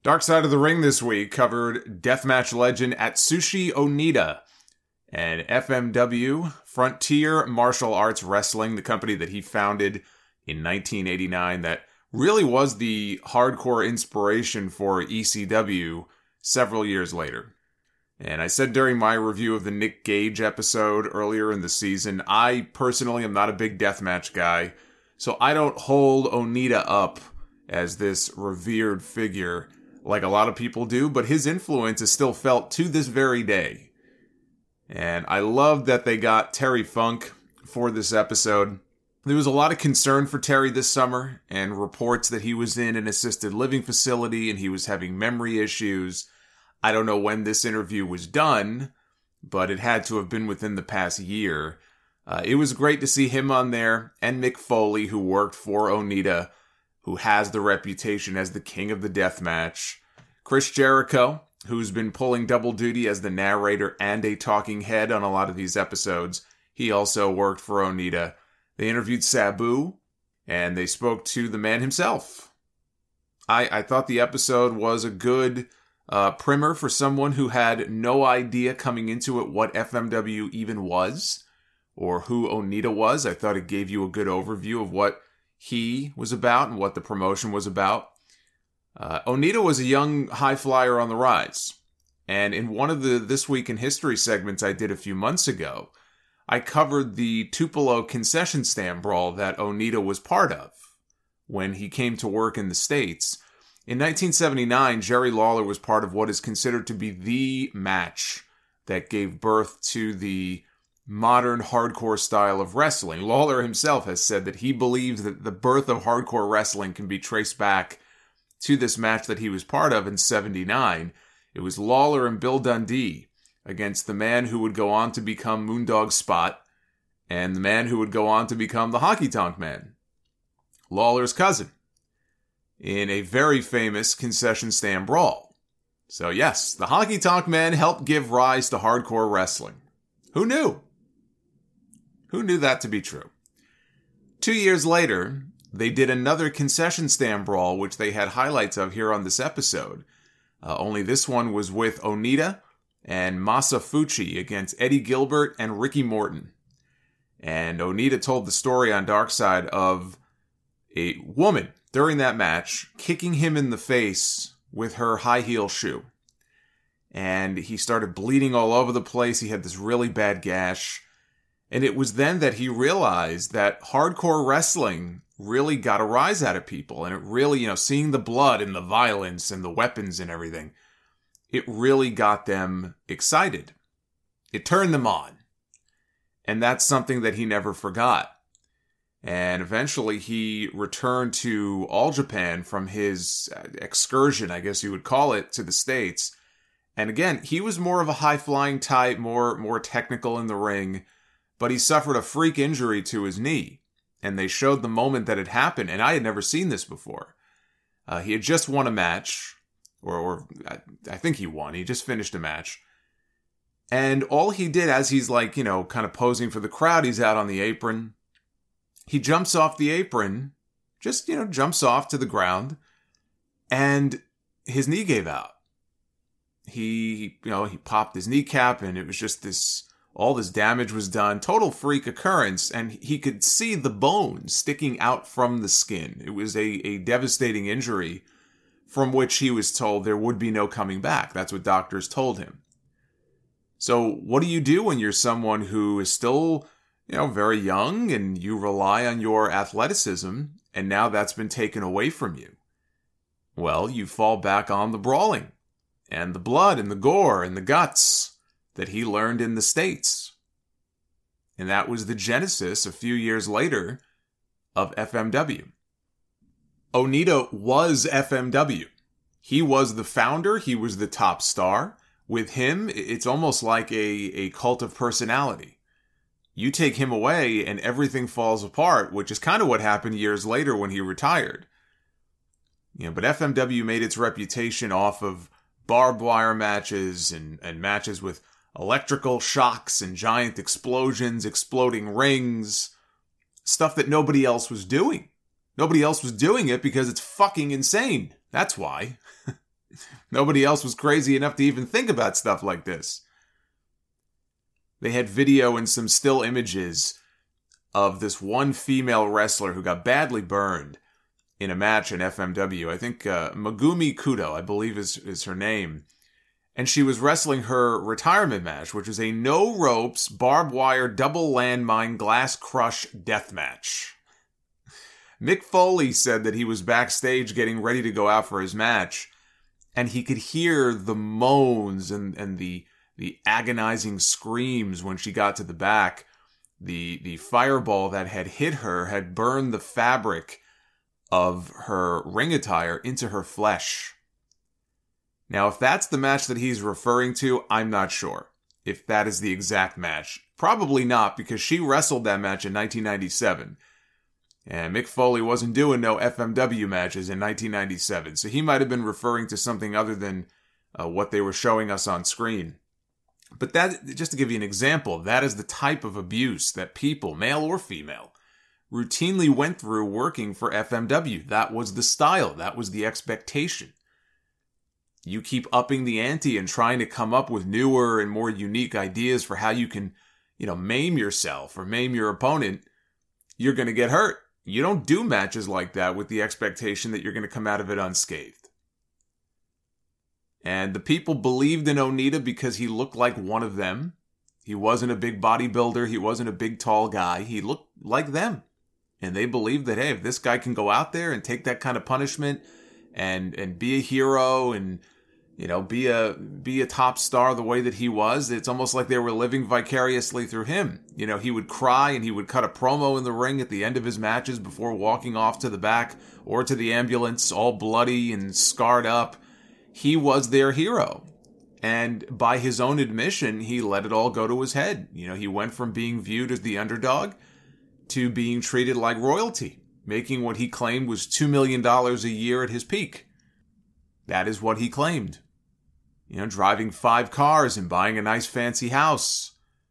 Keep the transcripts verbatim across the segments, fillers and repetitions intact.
Dark Side of the Ring this week covered deathmatch legend Atsushi Onita and F M W, Frontier Martial Arts Wrestling, the company that he founded in nineteen eighty-nine that really was the hardcore inspiration for E C W several years later. And I said during my review of the Nick Gage episode earlier in the season, I personally am not a big deathmatch guy, so I don't hold Onita up as this revered figure like a lot of people do, but his influence is still felt to this very day. And I love that they got Terry Funk for this episode. There was a lot of concern for Terry this summer, and reports that he was in an assisted living facility and he was having memory issues. I don't know when this interview was done, but it had to have been within the past year. Uh, it was great to see him on there, and Mick Foley, who worked for Onita, who has the reputation as the king of the deathmatch. Chris Jericho, who's been pulling double duty as the narrator and a talking head on a lot of these episodes. He also worked for Onita. They interviewed Sabu, and they spoke to the man himself. I, I thought the episode was a good uh, primer for someone who had no idea coming into it what F M W even was, or who Onita was. I thought it gave you a good overview of what he was about and what the promotion was about. Uh, Onita was a young high flyer on the rise. And in one of the This Week in History segments I did a few months ago, I covered the Tupelo concession stand brawl that Onita was part of when he came to work in the States. In nineteen seventy-nine, Jerry Lawler was part of what is considered to be the match that gave birth to the modern hardcore style of wrestling. Lawler himself has said that he believes that the birth of hardcore wrestling can be traced back to this match that he was part of in seventy-nine. It was Lawler and Bill Dundee against the man who would go on to become Moondog Spot and the man who would go on to become the Honky Tonk Man, Lawler's cousin, in a very famous concession stand brawl. So yes, the Honky Tonk Man helped give rise to hardcore wrestling. Who knew? Who knew that to be true? Two years later, they did another concession stand brawl, which they had highlights of here on this episode. Uh, only this one was with Onita and Masa Fuchi against Eddie Gilbert and Ricky Morton. And Onita told the story on Dark Side of a woman during that match kicking him in the face with her high heel shoe. And he started bleeding all over the place. He had this really bad gash. And it was then that he realized that hardcore wrestling really got a rise out of people. And it really, you know, seeing the blood and the violence and the weapons and everything, it really got them excited. It turned them on. And that's something that he never forgot. And eventually he returned to All Japan from his excursion, I guess you would call it, to the States. And again, he was more of a high-flying type, more, more technical in the ring, but he suffered a freak injury to his knee. And they showed the moment that it happened, and I had never seen this before. Uh, he had just won a match, or, or I, I think he won. He just finished a match. And all he did as he's like, you know, kind of posing for the crowd, he's out on the apron. He jumps off the apron, just, you know, jumps off to the ground, and his knee gave out. He, you know, he popped his kneecap, and it was just this, all this damage was done. Total freak occurrence, and he could see the bone sticking out from the skin. It was a, a devastating injury from which he was told there would be no coming back. That's what doctors told him. So what do you do when you're someone who is still, you know, very young and you rely on your athleticism and now that's been taken away from you? Well, you fall back on the brawling and the blood and the gore and the guts that he learned in the States. And that was the genesis a few years later of F M W. Onita was F M W. He was the founder. He was the top star. With him, it's almost like a, a cult of personality. You take him away and everything falls apart, which is kind of what happened years later when he retired. You know, but F M W made its reputation off of barbed wire matches and, and matches with electrical shocks and giant explosions, exploding rings, stuff that nobody else was doing. Nobody else was doing it because it's fucking insane. That's why. Nobody else was crazy enough to even think about stuff like this. They had video and some still images of this one female wrestler who got badly burned in a match in F M W. I think uh, Megumi Kudo, I believe is, is her name. And she was wrestling her retirement match, which was a no-ropes, barbed wire, double landmine, glass crush death match. Mick Foley said that he was backstage getting ready to go out for his match, and he could hear the moans and, and the the agonizing screams when she got to the back. The, the fireball that had hit her had burned the fabric of her ring attire into her flesh. Now, if that's the match that he's referring to, I'm not sure if that is the exact match. Probably not, because she wrestled that match in nineteen ninety-seven. And Mick Foley wasn't doing no F M W matches in nineteen ninety-seven, so he might have been referring to something other than uh, what they were showing us on screen. But that, just to give you an example, that is the type of abuse that people, male or female, routinely went through working for F M W. That was the style. That was the expectation. You keep upping the ante and trying to come up with newer and more unique ideas for how you can, you know, maim yourself or maim your opponent, you're going to get hurt. You don't do matches like that with the expectation that you're going to come out of it unscathed. And the people believed in Onita because he looked like one of them. He wasn't a big bodybuilder. He wasn't a big, tall guy. He looked like them. And they believed that, hey, if this guy can go out there and take that kind of punishment and and be a hero and, you know, be a be a top star the way that he was, it's almost like they were living vicariously through him. You know, he would cry and he would cut a promo in the ring at the end of his matches before walking off to the back or to the ambulance, all bloody and scarred up. He was their hero. And by his own admission, he let it all go to his head. You know, he went from being viewed as the underdog to being treated like royalty, making what he claimed was two million dollars a year at his peak. That is what he claimed. You know, driving five cars and buying a nice fancy house.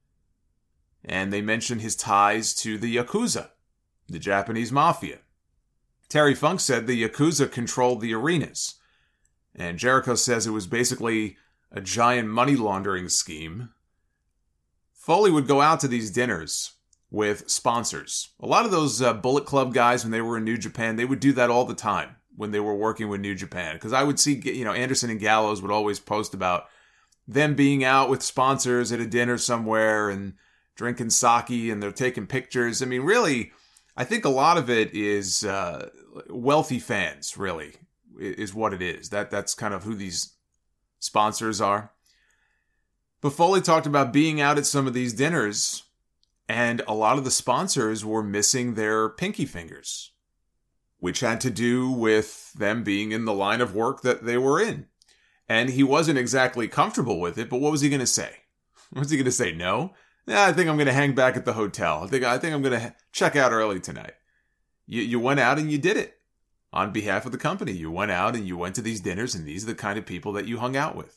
And they mentioned his ties to the Yakuza, the Japanese mafia. Terry Funk said the Yakuza controlled the arenas. And Jericho says it was basically a giant money laundering scheme. Foley would go out to these dinners with sponsors. A lot of those uh, Bullet Club guys, when they were in New Japan, they would do that all the time when they were working with New Japan. Because I would see, you know, Anderson and Gallows would always post about them being out with sponsors at a dinner somewhere and drinking sake and they're taking pictures. I mean, really, I think a lot of it is uh, wealthy fans, really, is what it is. That That's kind of who these sponsors are. But Foley talked about being out at some of these dinners, and a lot of the sponsors were missing their pinky fingers, which had to do with them being in the line of work that they were in. And he wasn't exactly comfortable with it, but what was he going to say? Was he going to say no? Yeah, I think I'm going to hang back at the hotel. I think I think I'm going to check out early tonight. You you went out and you did it on behalf of the company. You went out and you went to these dinners, and these are the kind of people that you hung out with.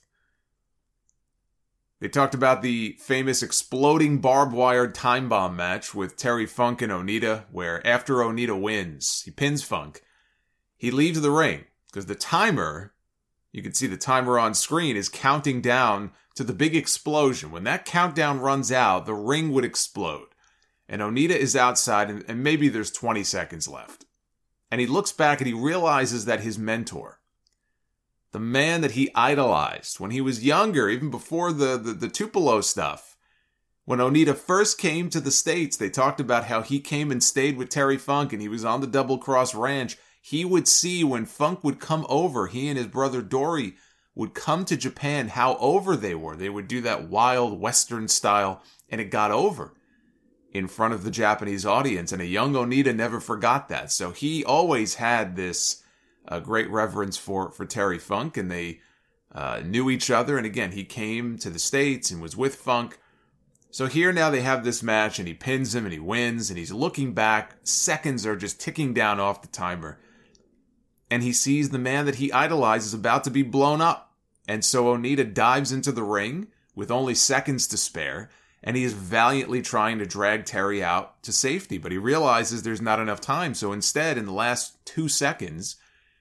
They talked about the famous exploding barbed wire time bomb match with Terry Funk and Onita, where after Onita wins, he pins Funk. He leaves the ring because the timer, you can see the timer on screen, is counting down to the big explosion. When that countdown runs out, the ring would explode. And Onita is outside, and, and maybe there's twenty seconds left. And he looks back and he realizes that his mentor, the man that he idolized when he was younger, even before the, the, the Tupelo stuff, when Onita first came to the States, they talked about how he came and stayed with Terry Funk and he was on the Double Cross Ranch. He would see when Funk would come over, he and his brother Dory would come to Japan, how over they were. They would do that wild Western style, and it got over in front of the Japanese audience, and a young Onita never forgot that. So he always had this uh, great reverence for, for Terry Funk, and they uh, knew each other. And again, he came to the States and was with Funk. So here now they have this match, and he pins him, and he wins, and he's looking back. Seconds are just ticking down off the timer. And he sees the man that he idolizes about to be blown up. And so Onita dives into the ring with only seconds to spare, and he is valiantly trying to drag Terry out to safety. But he realizes there's not enough time. So instead, in the last two seconds,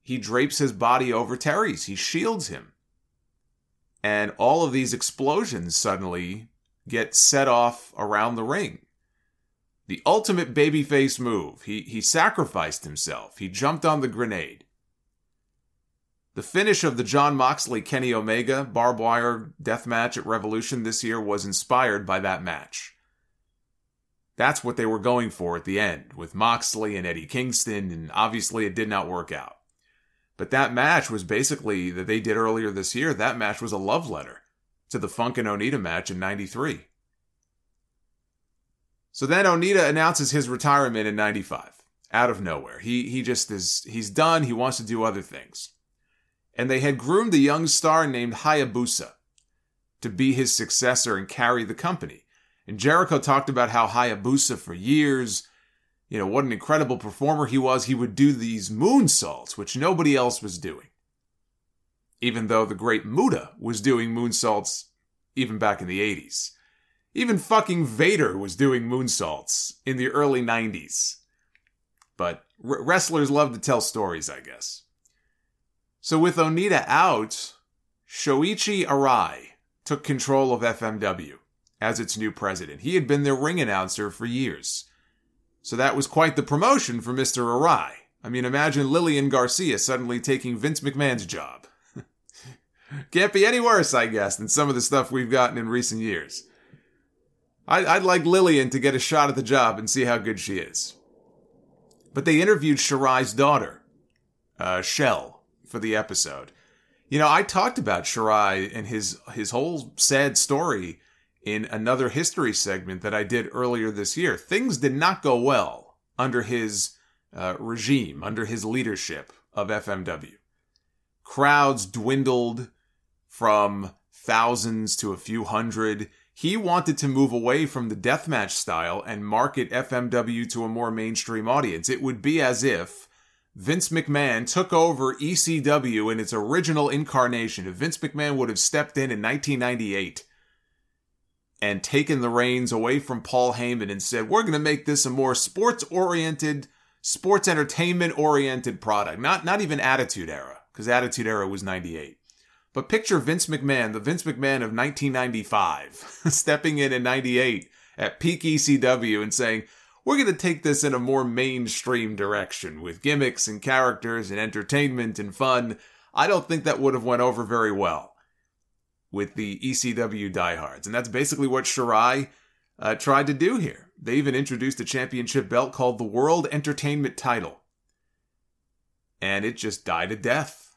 he drapes his body over Terry's. He shields him. And all of these explosions suddenly get set off around the ring. The ultimate babyface move. He, he sacrificed himself. He jumped on the grenade. The finish of the Jon Moxley-Kenny Omega barbed wire death match at Revolution this year was inspired by that match. That's what they were going for at the end, with Moxley and Eddie Kingston, and obviously it did not work out. But that match was basically, that they did earlier this year, that match was a love letter to the Funk and Onita match in ninety-three. So then Onita announces his retirement in ninety-five, out of nowhere. He he just is, he's done, he wants to do other things. And they had groomed a young star named Hayabusa to be his successor and carry the company. And Jericho talked about how Hayabusa for years, you know, what an incredible performer he was. He would do these moonsaults, which nobody else was doing. Even though the great Muta was doing moonsaults even back in the eighties. Even fucking Vader was doing moonsaults in the early nineties. But r- wrestlers love to tell stories, I guess. So with Onita out, Shoichi Arai took control of F M W as its new president. He had been their ring announcer for years. So that was quite the promotion for Mister Arai. I mean, imagine Lillian Garcia suddenly taking Vince McMahon's job. Can't be any worse, I guess, than some of the stuff we've gotten in recent years. I'd, I'd like Lillian to get a shot at the job and see how good she is. But they interviewed Shirai's daughter, uh, Shell, for the episode. You know, I talked about Shirai and his, his whole sad story in another history segment that I did earlier this year. Things did not go well under his uh, regime, under his leadership of F M W. Crowds dwindled from thousands to a few hundred. He wanted to move away from the deathmatch style and market F M W to a more mainstream audience. It would be as if Vince McMahon took over E C W in its original incarnation. If Vince McMahon would have stepped in in nineteen ninety-eight and taken the reins away from Paul Heyman and said, we're going to make this a more sports-oriented, sports entertainment-oriented product. Not, not even Attitude Era, because Attitude Era was ninety-eight. But picture Vince McMahon, the Vince McMahon of nineteen ninety-five, stepping in in ninety-eight at peak E C W and saying, we're going to take this in a more mainstream direction with gimmicks and characters and entertainment and fun. I don't think that would have went over very well with the E C W diehards. And that's basically what Shirai uh, tried to do here. They even introduced a championship belt called the World Entertainment Title. And it just died a death.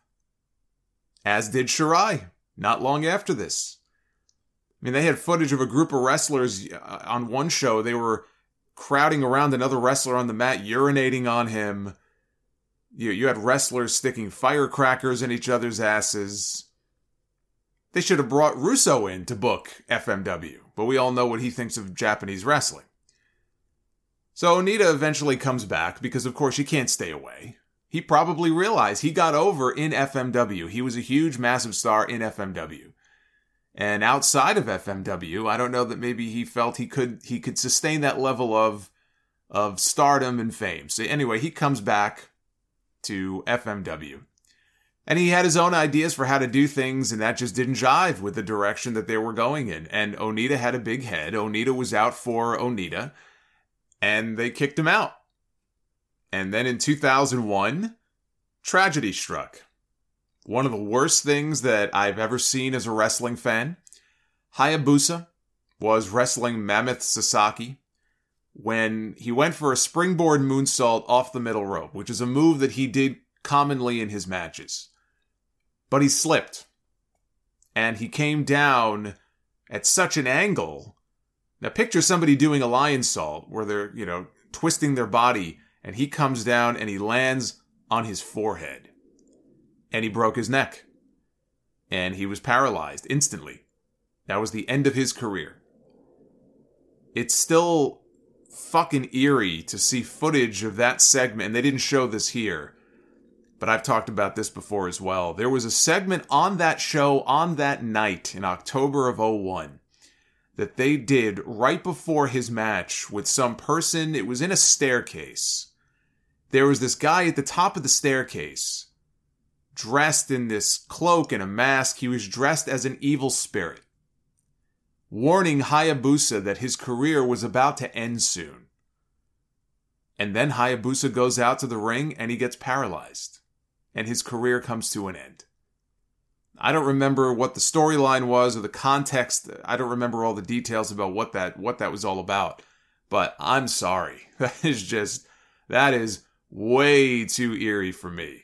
As did Shirai, not long after this. I mean, they had footage of a group of wrestlers uh, on one show. They were crowding around another wrestler on the mat, urinating on him. You, you had wrestlers sticking firecrackers in each other's asses. They should have brought Russo in to book F M W, but we all know what he thinks of Japanese wrestling. So Onita eventually comes back because, of course, he can't stay away. He probably realized he got over in F M W. He was a huge, massive star in F M W. And outside of F M W, I don't know that maybe he felt he could he could sustain that level of, of stardom and fame. So anyway, he comes back to F M W. And he had his own ideas for how to do things, and that just didn't jive with the direction that they were going in. And Onita had a big head. Onita was out for Onita, and they kicked him out. And then in two thousand one, tragedy struck. One of the worst things that I've ever seen as a wrestling fan. Hayabusa was wrestling Mammoth Sasaki when he went for a springboard moonsault off the middle rope, which is a move that he did commonly in his matches. But he slipped. And he came down at such an angle. Now picture somebody doing a lionsault where they're, you know, twisting their body, and he comes down and he lands on his forehead. And he broke his neck. And he was paralyzed instantly. That was the end of his career. It's still fucking eerie to see footage of that segment, and they didn't show this here, but I've talked about this before as well. There was a segment on that show on that night in October of oh one that they did right before his match with some person. It was in a staircase. There was this guy at the top of the staircase dressed in this cloak and a mask. He was dressed as an evil spirit, warning Hayabusa that his career was about to end soon. And then Hayabusa goes out to the ring and he gets paralyzed, and his career comes to an end. I don't remember what the storyline was or the context. I don't remember all the details about what that what that was all about. But I'm sorry. That is just, that is way too eerie for me.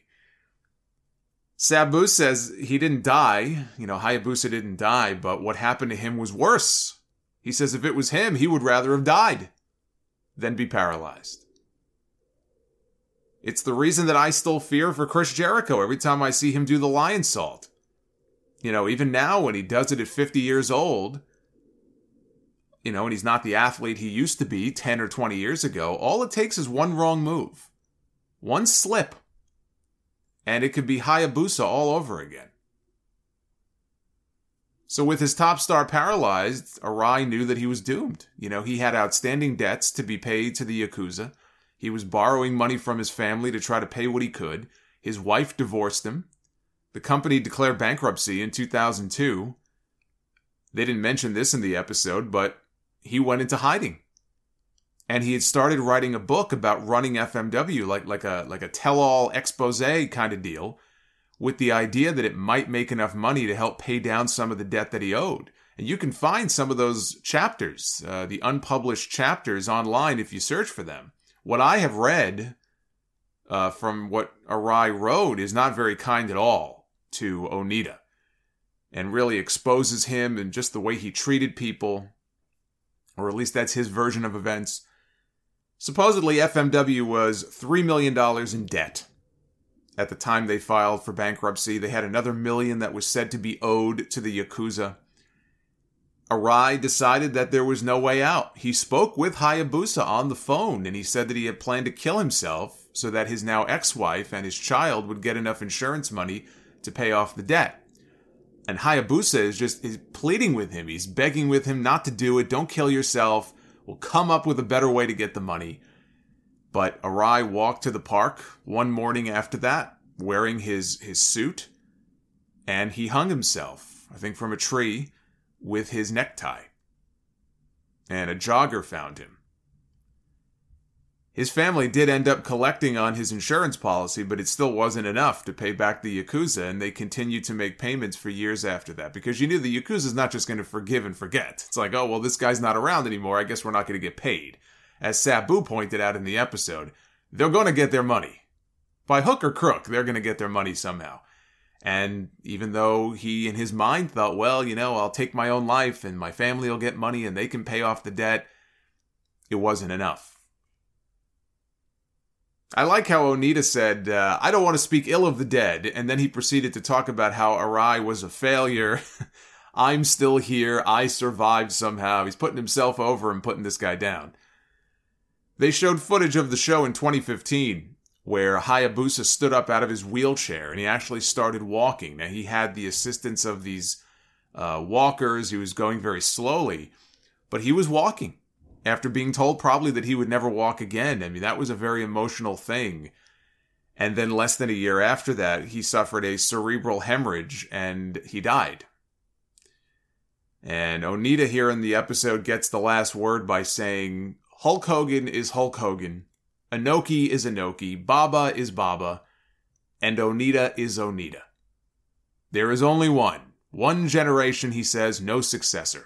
Sabu says he didn't die. You know, Hayabusa didn't die, but what happened to him was worse. He says if it was him, he would rather have died than be paralyzed. It's the reason that I still fear for Chris Jericho every time I see him do the lion salt. You know, even now when he does it at fifty years old, you know, and he's not the athlete he used to be ten or twenty years ago, all it takes is one wrong move. One slip. And it could be Hayabusa all over again. So with his top star paralyzed, Arai knew that he was doomed. You know, he had outstanding debts to be paid to the Yakuza. He was borrowing money from his family to try to pay what he could. His wife divorced him. The company declared bankruptcy in two thousand two. They didn't mention this in the episode, but he went into hiding. And he had started writing a book about running F M W, like, like a like a tell-all expose kind of deal, with the idea that it might make enough money to help pay down some of the debt that he owed. And you can find some of those chapters, uh, the unpublished chapters, online if you search for them. What I have read uh, from what Arai wrote is not very kind at all to Onita, and really exposes him and just the way he treated people, or at least that's his version of events. Supposedly, F M W was three million dollars in debt. At the time they filed for bankruptcy, they had another million that was said to be owed to the Yakuza. Arai decided that there was no way out. He spoke with Hayabusa on the phone, and he said that he had planned to kill himself so that his now ex-wife and his child would get enough insurance money to pay off the debt. And Hayabusa is just is pleading with him. He's begging with him not to do it. Don't kill yourself. We'll come up with a better way to get the money. But Arai walked to the park one morning after that, wearing his, his suit, and he hung himself, I think from a tree, with his necktie. And a jogger found him. His family did end up collecting on his insurance policy, but it still wasn't enough to pay back the Yakuza, and they continued to make payments for years after that, because you knew the Yakuza's not just going to forgive and forget. It's like, oh, well, this guy's not around anymore, I guess we're not going to get paid. As Sabu pointed out in the episode, they're going to get their money. By hook or crook, they're going to get their money somehow. And even though he, in his mind, thought, well, you know, I'll take my own life, and my family will get money, and they can pay off the debt, it wasn't enough. I like how Onita said, uh, I don't want to speak ill of the dead, and then he proceeded to talk about how Arai was a failure. I'm still here, I survived somehow. He's putting himself over and putting this guy down. They showed footage of the show in twenty fifteen, where Hayabusa stood up out of his wheelchair, and he actually started walking. Now, he had the assistance of these uh, walkers. He was going very slowly, but he was walking. After being told probably that he would never walk again. I mean, that was a very emotional thing. And then less than a year after that, he suffered a cerebral hemorrhage and he died. And Onita here in the episode gets the last word by saying, Hulk Hogan is Hulk Hogan, Inoki is Inoki, Baba is Baba, and Onita is Onita. There is only one. One generation, he says, no successor.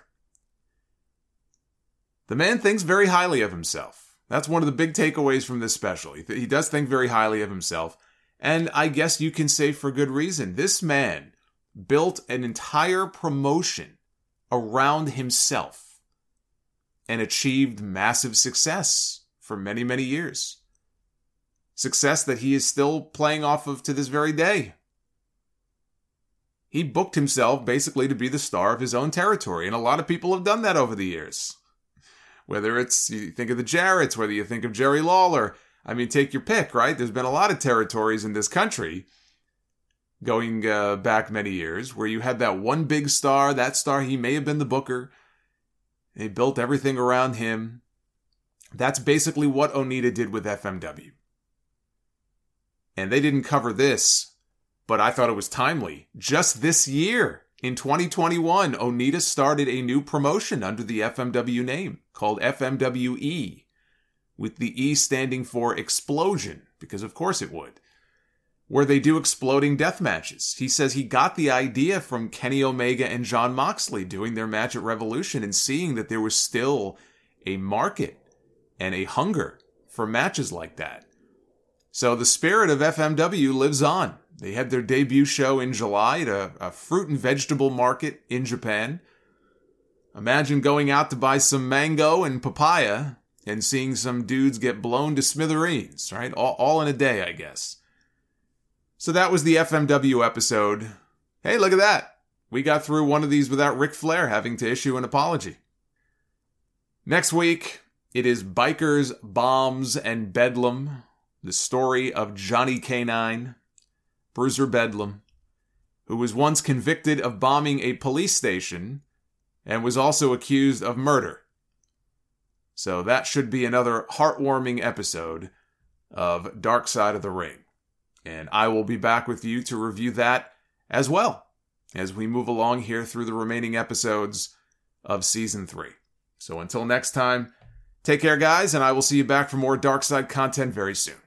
The man thinks very highly of himself. That's one of the big takeaways from this special. He, th- he does think very highly of himself. And I guess you can say for good reason. This man built an entire promotion around himself and achieved massive success for many, many years. Success that he is still playing off of to this very day. He booked himself basically to be the star of his own territory, and a lot of people have done that over the years. Whether it's, you think of the Jarretts, whether you think of Jerry Lawler, I mean, take your pick, right? There's been a lot of territories in this country going uh, back many years where you had that one big star, that star, he may have been the booker. They built everything around him. That's basically what Onita did with F M W. And they didn't cover this but I thought it was timely. Just this year, in twenty twenty-one, Onita started a new promotion under the F M W name called F M W E, with the E standing for Explosion, because of course it would, where they do exploding death matches. He says he got the idea from Kenny Omega and Jon Moxley doing their match at Revolution and seeing that there was still a market and a hunger for matches like that. So the spirit of F M W lives on. They had their debut show in July at a, a fruit and vegetable market in Japan. Imagine going out to buy some mango and papaya and seeing some dudes get blown to smithereens, right? All, all in a day, I guess. So that was the F M W episode. Hey, look at that. We got through one of these without Ric Flair having to issue an apology. Next week, it is Bikers, Bombs, and Bedlam. The story of Johnny K nine, Bruiser Bedlam, who was once convicted of bombing a police station and was also accused of murder. So that should be another heartwarming episode of Dark Side of the Ring. And I will be back with you to review that as well as we move along here through the remaining episodes of Season three. So until next time, take care, guys, and I will see you back for more Dark Side content very soon.